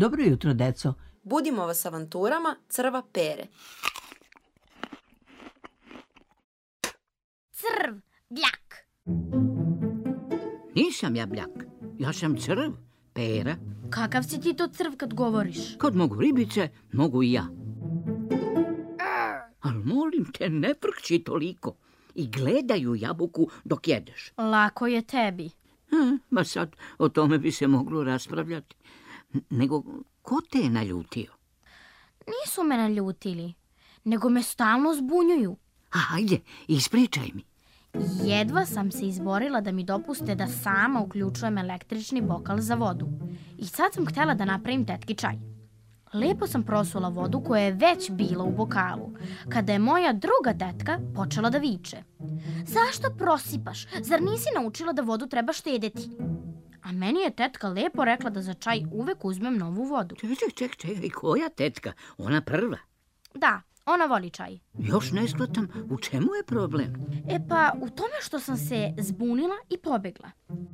Dobro jutro, deco. Budimo vas avanturama Crva Pere. Crv, bljak. Nisam ja bljak, ja sam crv, Pera. Kakav si ti to crv kad govoriš? Kad mogu ribice, mogu i ja. Ali molim te, ne frkći toliko i gledaju jabuku dok jedeš. Lako je tebi. Ma sad o tome bi se moglo raspravljati. Nego, ko te je naljutio? Nisu me naljutili, nego me stalno zbunjuju. Ajde, ispričaj mi. Jedva sam se izborila da mi dopuste da sama uključujem električni bokal za vodu. I sad sam htjela da napravim tetki čaj. Lepo sam prosula vodu koja je već bila u bokalu, kada je moja druga tetka počela da viče. Zašto prosipaš? Zar nisi naučila da vodu treba štedeti? A meni je tetka lepo rekla da za čaj uvek uzmem novu vodu. Čekaj, koja tetka? Ona prva? Da, ona voli čaj. Još ne shvatam, u čemu je problem? Pa u tome što sam se zbunila i pobegla.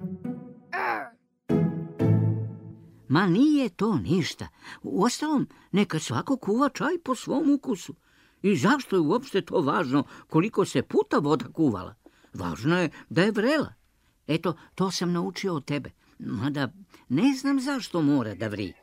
Ma nije to ništa. Uostalom, neka svako kuva čaj po svom ukusu. I zašto je uopšte to važno koliko se puta voda kuvala? Važno je da je vrela. Eto, to sam naučio od tebe. Mada ne znam zašto mora da vri.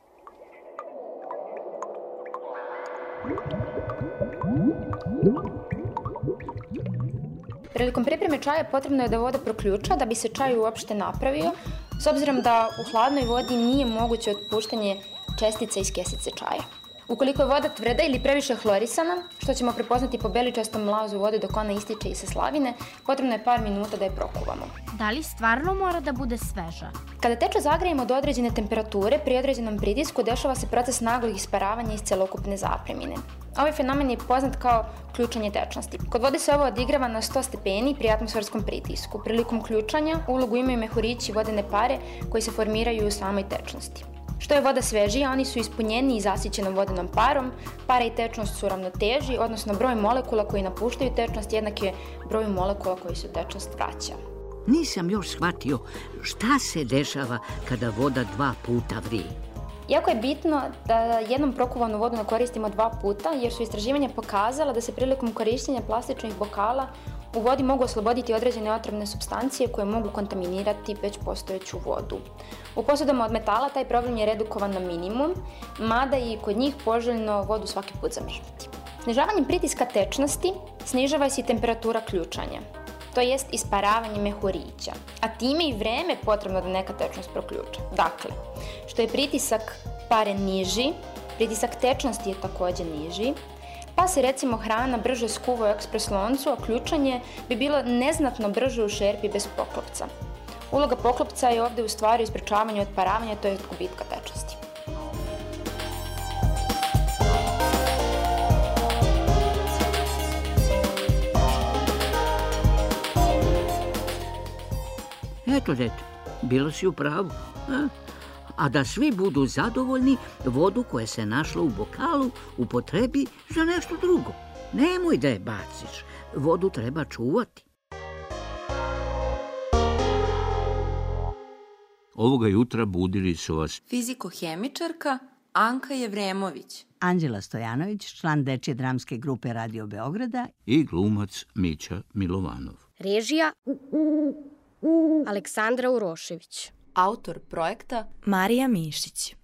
Prilikom pripreme čaja potrebno je da voda proključa da bi se čaj uopšte napravio, s obzirom da u hladnoj vodi nije moguće otpuštanje čestica iz kesice čaja. Ukoliko je voda tvrda ili previše hlorisana, što ćemo prepoznati po beličastom mlazu vode dok ona ističe iz saslavine, potrebno je par minuta da je prokuvamo. Da li stvarno mora da bude sveža? Kada teču zagrejemo do određene temperature, pri određenom pritisku dešava se proces naglog isparavanja iz celokupne zapremine. Ovaj fenomen je poznat kao ključanje tečnosti. Kod vode se ovo odigrava na 100 stepeni pri atmosferskom pritisku. Prilikom ključanja ulogu imaju mehurići vodene pare koji se formiraju u samoj tečnosti. Što je voda svežija, oni su ispunjeni i zasićenom vodenom parom. Para i tečnost su ravnoteži, odnosno broj molekula koji napuštaju tečnost jednak je broju molekula koji se u tečnost vraća. Nisam još shvatio šta se dešava kada voda 2 puta vri. Jako je bitno da jednom prokuvanu vodu ne koristimo 2 puta, jer su istraživanja pokazala da se prilikom korištenja plastičnih bokala u vodi mogu osloboditi određene otrovne supstancije koje mogu kontaminirati već postojeću vodu. U posudama od metala taj problem je redukovan na minimum, mada i kod njih poželjno vodu svaki put zameniti. Snižavanjem pritiska tečnosti snižava se i temperatura ključanja, to jest isparavanje mehurića, a time i vreme potrebno da neka tečnost proključa. Dakle, što je pritisak pare niži, pritisak tečnosti je također niži, pa se recimo hrana brže skuva u ekspres loncu, a ključanje bi bilo neznatno brže u šerpi bez poklopca. Uloga poklopca je ovdje u stvari sprečavanje otparavanja, to je gubitka tečnosti. Eto, bilo si u pravu. A da svi budu zadovoljni, vodu koja se našla u bokalu upotrebi za nešto drugo. Nemoj da je baciš. Vodu treba čuvati. Ovoga jutra budili su vas Fiziko-hemičarka Anka Jevremović, Anđela Stojanović, član dečje dramske grupe Radio Beograda i glumac Mića Milovanov. Režija Aleksandra Urošević. autor projekta Marija Mišić.